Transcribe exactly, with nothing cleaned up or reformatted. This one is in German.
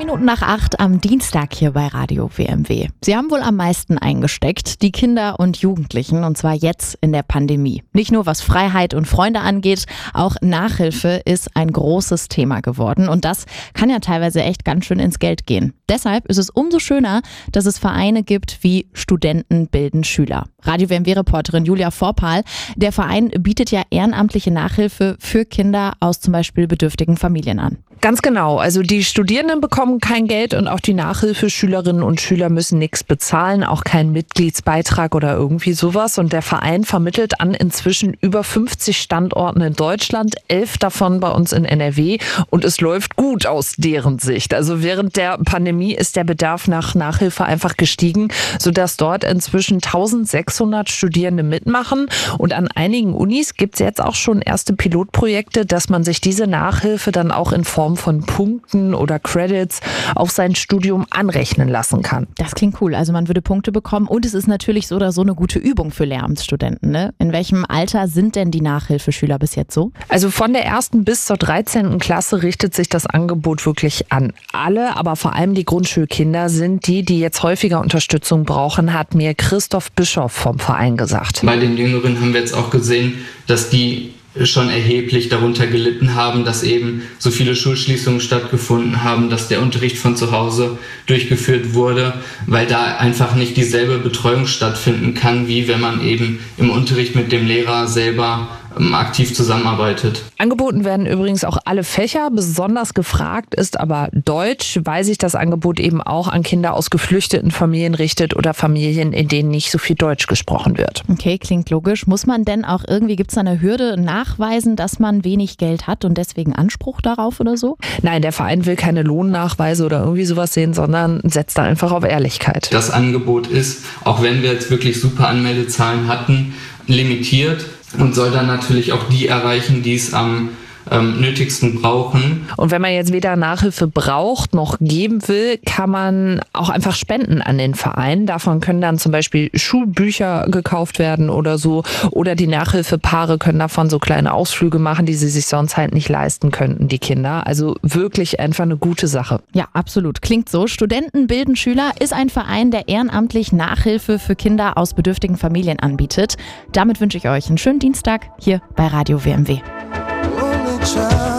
Minuten nach acht am Dienstag hier bei Radio W M W. Sie haben wohl am meisten eingesteckt, die Kinder und Jugendlichen, und zwar jetzt in der Pandemie. Nicht nur was Freiheit und Freunde angeht, auch Nachhilfe ist ein großes Thema geworden und das kann ja teilweise echt ganz schön ins Geld gehen. Deshalb ist es umso schöner, dass es Vereine gibt wie Studenten bilden Schüler. Radio W M W-Reporterin Julia Vorpal, der Verein bietet ja ehrenamtliche Nachhilfe für Kinder aus zum Beispiel bedürftigen Familien an. Ganz genau. Also die Studierenden bekommen kein Geld und auch die Nachhilfeschülerinnen und Schüler müssen nichts bezahlen, auch keinen Mitgliedsbeitrag oder irgendwie sowas. Und der Verein vermittelt an inzwischen über fünfzig Standorten in Deutschland, elf davon bei uns in N R W. Und es läuft gut aus deren Sicht. Also während der Pandemie ist der Bedarf nach Nachhilfe einfach gestiegen, sodass dort inzwischen eintausendsechshundert Studierende mitmachen. Und an einigen Unis gibt es jetzt auch schon erste Pilotprojekte, dass man sich diese Nachhilfe dann auch in Form von Punkten oder Credits auf sein Studium anrechnen lassen kann. Das klingt cool. Also man würde Punkte bekommen und es ist natürlich so oder so eine gute Übung für Lehramtsstudenten, ne? In welchem Alter sind denn die Nachhilfeschüler bis jetzt so? Also von der ersten bis zur dreizehnten Klasse richtet sich das Angebot wirklich an alle, aber vor allem die Grundschulkinder sind die, die jetzt häufiger Unterstützung brauchen, hat mir Christoph Bischoff vom Verein gesagt. Bei den Jüngeren haben wir jetzt auch gesehen, dass die schon erheblich darunter gelitten haben, dass eben so viele Schulschließungen stattgefunden haben, dass der Unterricht von zu Hause durchgeführt wurde, weil da einfach nicht dieselbe Betreuung stattfinden kann, wie wenn man eben im Unterricht mit dem Lehrer selber ähm, aktiv zusammenarbeitet. Angeboten werden übrigens auch alle Fächer, besonders gefragt ist aber Deutsch, weil sich das Angebot eben auch an Kinder aus geflüchteten Familien richtet oder Familien, in denen nicht so viel Deutsch gesprochen wird. Okay, klingt logisch. Muss man denn auch irgendwie, gibt es da eine Hürde, nachweisen, dass man wenig Geld hat und deswegen Anspruch darauf oder so? Nein, der Verein will keine Lohnnachweise oder irgendwie sowas sehen, sondern setzt da einfach auf Ehrlichkeit. Das Angebot ist, auch wenn wir jetzt wirklich super Anmeldezahlen hatten, limitiert und soll dann natürlich auch die erreichen, die es am ähm, nötigsten brauchen. Und wenn man jetzt weder Nachhilfe braucht noch geben will, kann man auch einfach spenden an den Verein. Davon können dann zum Beispiel Schulbücher gekauft werden oder so. Oder die Nachhilfepaare können davon so kleine Ausflüge machen, die sie sich sonst halt nicht leisten könnten, die Kinder. Also wirklich einfach eine gute Sache. Ja, absolut. Klingt so. Studenten bilden Schüler ist ein Verein, der ehrenamtlich Nachhilfe für Kinder aus bedürftigen Familien anbietet. Damit wünsche ich euch einen schönen Dienstag hier bei Radio W M W. Try